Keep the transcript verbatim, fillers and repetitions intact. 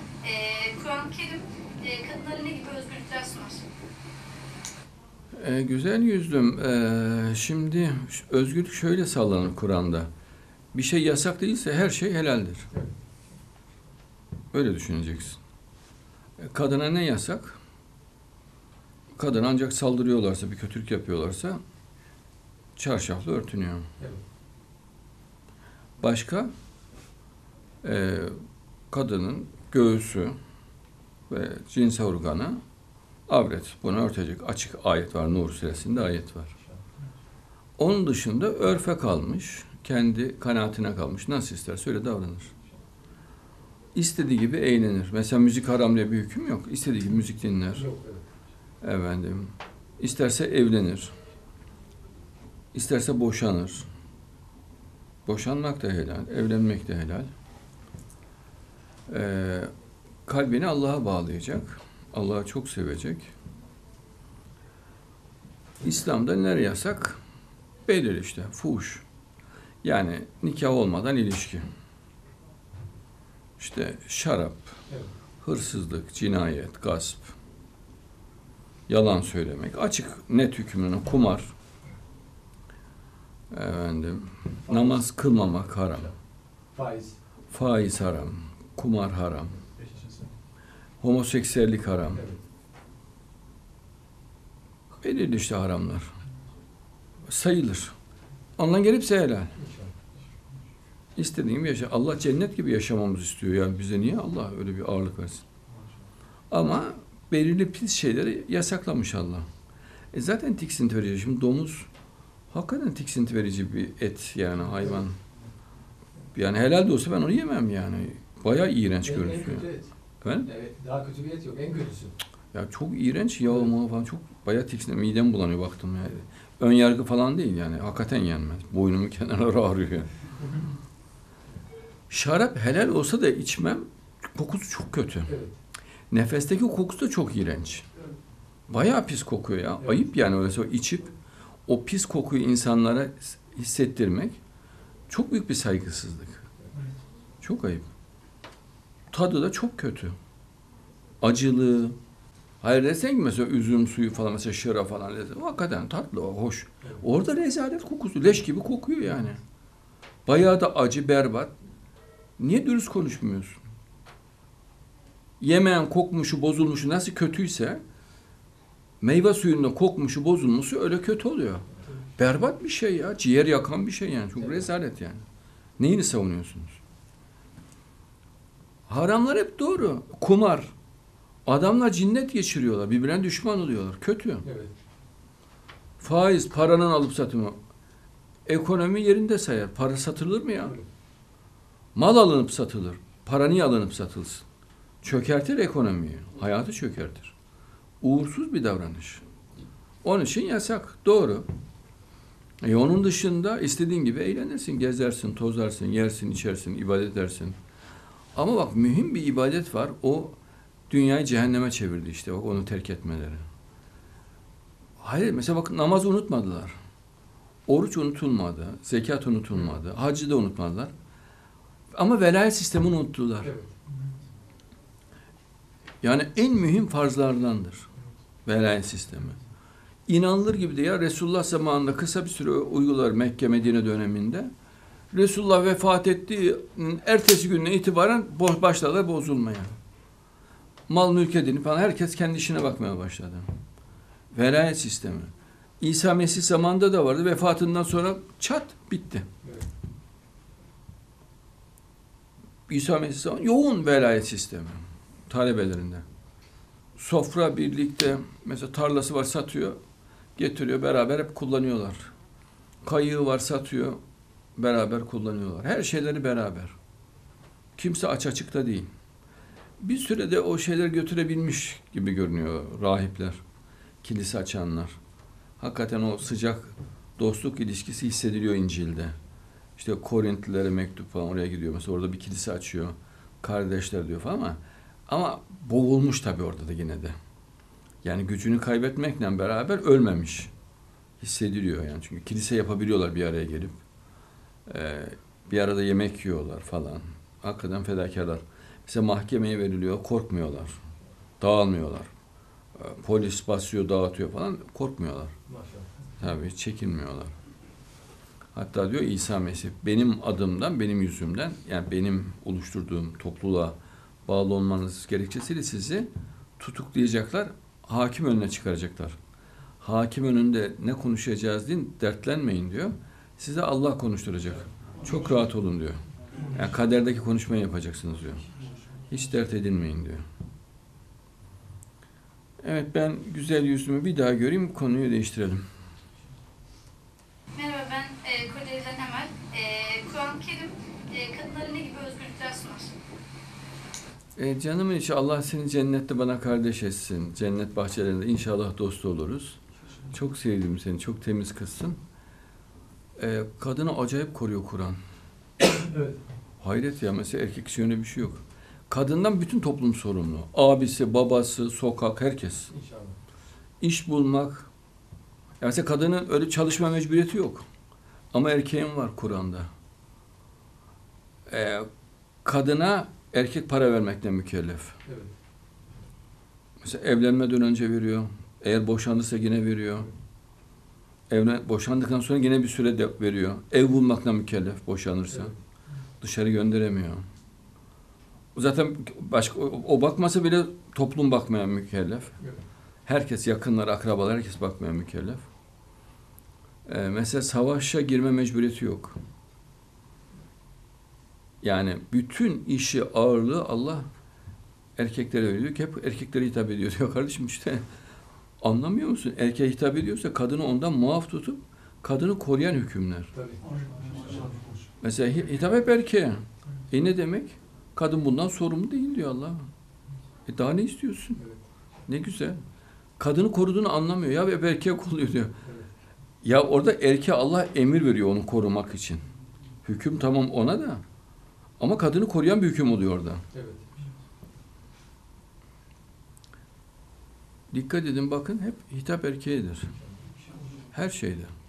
Ee, Kur'an-ı Kerim e, kadınlara ne gibi özgürlükler sunar? E, güzel yüzlüm. E, şimdi özgürlük şöyle sağlanır Kur'an'da. Bir şey yasak değilse her şey helaldir. Öyle düşüneceksin. E, kadına ne yasak? Kadın ancak saldırıyorlarsa, bir kötülük yapıyorlarsa çarşafla örtünüyor. Başka? E, kadının göğsü ve cinsel organı avret. Bunu örtecek. Açık ayet var. Nur suresinde ayet var. Onun dışında örfe kalmış. Kendi kanaatine kalmış. Nasıl isterse öyle davranır. İstediği gibi eğlenir. Mesela müzik haram diye bir hüküm yok. İstediği gibi müzik dinler. Yok, evet. Efendim. İsterse evlenir. İsterse boşanır. Boşanmak da helal. Evlenmek de helal. Ee, kalbini Allah'a bağlayacak. Allah'ı çok sevecek. İslam'da ne yasak? Belirli işte. Fuhuş. Yani nikah olmadan ilişki. İşte şarap, evet. Hırsızlık, cinayet, gasp, yalan söylemek, açık net hükmünü, kumar, efendim, namaz kılmamak haram, faiz, faiz haram, kumar haram, homoseksüellik haram. Evet. Belirli işte haramlar. Sayılır. Ondan gelipse helal. İstediğim yaşa. Allah cennet gibi yaşamamızı istiyor. Yani bize niye Allah öyle bir ağırlık versin? Ama belirli pis şeyleri yasaklamış Allah. E zaten tiksinti verici. Şimdi domuz hakikaten tiksinti verici bir et yani hayvan. Yani helal de olsa ben onu yemem yani. Bayağı iğrenç en, görünüyor. En kötü et. Efendim? Evet, daha kötü bir et yok. En kötüsü. Ya çok iğrenç yağ evet. Falan çok bayağı tiksinti. Midem bulanıyor baktım yani. Ön yargı falan değil yani. Hakikaten yenmez. Boynumun kenarları ağrıyor yani. Şarap helal olsa da içmem. Kokusu çok kötü. Evet. Nefesteki kokusu da çok iğrenç. Evet. Bayağı pis kokuyor ya. Evet. Ayıp yani öyleyse içip o pis kokuyu insanlara hissettirmek çok büyük bir saygısızlık. Evet. Çok ayıp. Tadı da çok kötü. Acılı. Hayır desen ki mesela üzüm suyu falan mesela şıra falan lezzet. Hakikaten tatlı, hoş. Evet. Orada rezalet kokusu. Leş gibi kokuyor yani. Bayağı da acı, berbat. Niye dürüst konuşmuyorsun? Yemeğin kokmuşu, bozulmuşu nasıl kötüyse meyve suyunda kokmuşu, bozulmuşu öyle kötü oluyor. Berbat bir şey ya. Ciğer yakan bir şey yani. Çok rezalet yani. Neyini savunuyorsunuz? Haramlar hep doğru. Kumar. Adamlar cinnet geçiriyorlar. Birbirine düşman oluyorlar. Kötü. Evet. Faiz, paranın alıp satımı. Ekonomi yerinde sayar. Para satılır mı ya? Evet. Mal alınıp satılır. Para niye alınıp satılsın? Çökertir ekonomiyi. Hayatı çökertir. Uğursuz bir davranış. Onun için yasak. Doğru. E onun dışında istediğin gibi eğlenirsin, gezersin, tozarsın, yersin, içersin, ibadet edersin. Ama bak mühim bir ibadet var. O dünyayı cehenneme çevirdi işte. Bak onu terk etmeleri. Hayır mesela bak namazı unutmadılar. Oruç unutulmadı. Zekat unutulmadı. Hacı da unutmadılar. Ama velayet sistemini unuttular. Evet. Yani en mühim farzlardandır. Velayet sistemi. İnanılır gibi de ya Resulullah zamanında kısa bir süre uygular Mekke Medine döneminde. Resulullah vefat ettiği ertesi günden itibaren başladılar bozulmaya. Mal mülk edinip falan herkes kendi işine bakmaya başladı. Velayet sistemi. İsa Mesih zamanında da vardı. Vefatından sonra çat bitti. Evet. İsa Mesih zamanında yoğun velayet sistemi. Talebelerinde. Sofra birlikte mesela tarlası var satıyor. Getiriyor beraber hep kullanıyorlar. Kayığı var satıyor. Beraber kullanıyorlar. Her şeyleri beraber. Kimse aç açıkta değil. Bir sürede o şeyleri götürebilmiş gibi görünüyor rahipler. Kilise açanlar. Hakikaten o sıcak dostluk ilişkisi hissediliyor İncil'de. İşte Korintlilere mektup falan oraya gidiyor. Mesela orada bir kilise açıyor. Kardeşler diyor falan ama ama boğulmuş tabii orada da yine de. Yani gücünü kaybetmekle beraber ölmemiş. Hissediliyor yani. Çünkü kilise yapabiliyorlar bir araya gelip. Ee, bir arada yemek yiyorlar falan. Hakikaten fedakarlar. Size mahkemeye veriliyor, korkmuyorlar. Dağılmıyorlar. E, Polis basıyor, dağıtıyor falan, korkmuyorlar. Maşallah. Tabii çekinmiyorlar. Hatta diyor İsa Mesih, benim adımdan, benim yüzümden, yani benim oluşturduğum topluluğa bağlı olmanız gerekçesiyle sizi tutuklayacaklar, hakim önüne çıkaracaklar. Hakim önünde ne konuşacağız deyin, dertlenmeyin diyor. Size Allah konuşturacak. Çok rahat olun diyor. Yani kaderdeki konuşmayı yapacaksınız diyor. Hiç dert edinmeyin diyor. Evet, ben güzel yüzümü bir daha göreyim, konuyu değiştirelim. Merhaba, ben e, Kocaeli'den Emel. E, Kur'an-ı Kerim e, kadınlara ne gibi özgürlükler sunar? E, canımın içi, Allah seni cennette bana kardeş etsin. Cennet bahçelerinde inşallah dost oluruz. Çok sevdim seni, çok temiz kızsın. E, kadını acayip koruyor Kur'an. Evet. Hayret ya, mesela erkek için öyle bir şey yok. Kadından bütün toplum sorumlu. Abisi, babası, sokak, herkes. İnşallah. İş bulmak. Ya mesela kadının öyle çalışma mecburiyeti yok. Ama erkeğin var Kur'an'da. E, kadına erkek para vermekle mükellef. Evet. Mesela evlenmeden önce veriyor. Eğer boşanırsa yine veriyor. Evlen, boşandıktan sonra yine bir süre de veriyor. Ev bulmakla mükellef boşanırsa. Evet. Dışarı gönderemiyor. Zaten başka o, o bakmasa bile toplum bakmaya mükellef. Evet. Herkes, yakınlar, akrabalar, herkes bakmaya mükellef. Ee, mesela savaşa girme mecburiyeti yok. Yani bütün işi, ağırlığı Allah erkeklere veriyor ki hep erkeklere hitap ediyor diyor kardeşim işte. Anlamıyor musun? Erkeğe hitap ediyorsa kadını ondan muaf tutup kadını koruyan hükümler. Tabii. Mesela hitap hep erkeğe. E ne demek? Kadın bundan sorumlu değil diyor Allah. E daha ne istiyorsun? Evet. Ne güzel. Kadını koruduğunu anlamıyor. Ya hep erkeğe kolluyor diyor. Evet. Ya orada erkeğe Allah emir veriyor onu korumak için. Hüküm tamam ona da. Ama kadını koruyan bir hüküm oluyor orada. Evet. Dikkat edin bakın, hep hitap erkeğedir. Her şeyde.